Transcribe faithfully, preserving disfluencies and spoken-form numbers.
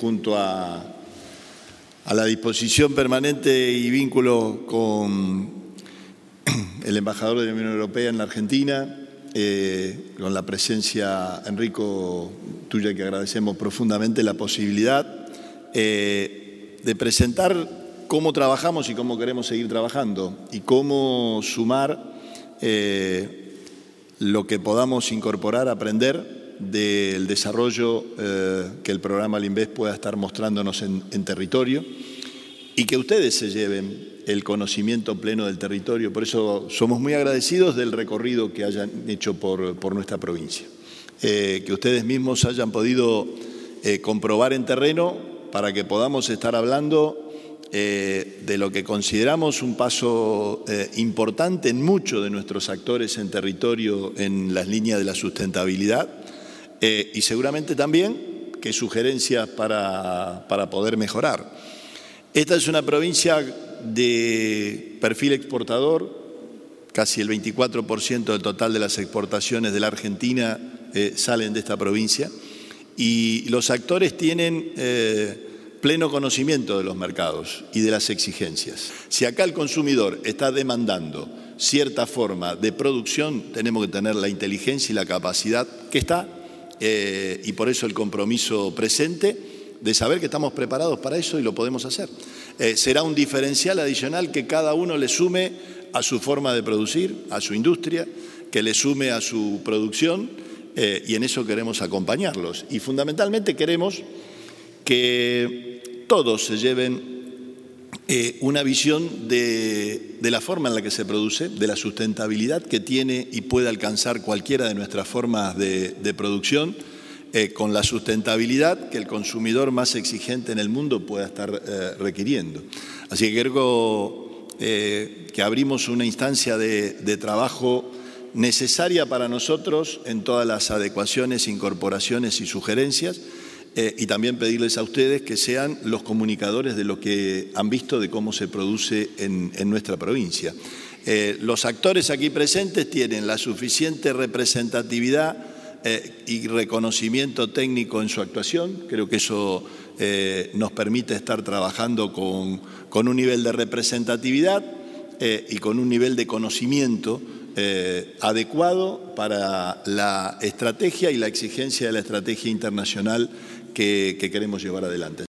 junto a, a la disposición permanente y vínculo con el embajador de la Unión Europea en la Argentina, eh, con la presencia, Enrico, tuya, que agradecemos profundamente la posibilidad eh, de presentar cómo trabajamos y cómo queremos seguir trabajando y cómo sumar eh, lo que podamos incorporar, aprender del desarrollo eh, que el programa Limbés pueda estar mostrándonos en, en territorio y que ustedes se lleven el conocimiento pleno del territorio. Por eso somos muy agradecidos del recorrido que hayan hecho por, por nuestra provincia. Eh, que ustedes mismos hayan podido eh, comprobar en terreno para que podamos estar hablando eh, de lo que consideramos un paso eh, importante en muchos de nuestros actores en territorio en las líneas de la sustentabilidad eh, y seguramente también que sugerencias para, para poder mejorar. Esta es una provincia de perfil exportador, casi el veinticuatro por ciento del total de las exportaciones de la Argentina eh, salen de esta provincia y los actores tienen eh, pleno conocimiento de los mercados y de las exigencias. Si acá el consumidor está demandando cierta forma de producción, tenemos que tener la inteligencia y la capacidad que está eh, y por eso el compromiso presente de saber que estamos preparados para eso y lo podemos hacer. Eh, será un diferencial adicional que cada uno le sume a su forma de producir, a su industria, que le sume a su producción eh, y en eso queremos acompañarlos. Y fundamentalmente queremos que todos se lleven eh, una visión de, de la forma en la que se produce, de la sustentabilidad que tiene y puede alcanzar cualquiera de nuestras formas de, de producción, Eh, con la sustentabilidad que el consumidor más exigente en el mundo pueda estar eh, requiriendo. Así que creo eh, que abrimos una instancia de, de trabajo necesaria para nosotros en todas las adecuaciones, incorporaciones y sugerencias eh, y también pedirles a ustedes que sean los comunicadores de lo que han visto de cómo se produce en, en nuestra provincia. Eh, los actores aquí presentes tienen la suficiente representatividad Eh, y reconocimiento técnico en su actuación. Creo que eso eh, nos permite estar trabajando con, con un nivel de representatividad eh, y con un nivel de conocimiento eh, adecuado para la estrategia y la exigencia de la estrategia internacional que, que queremos llevar adelante.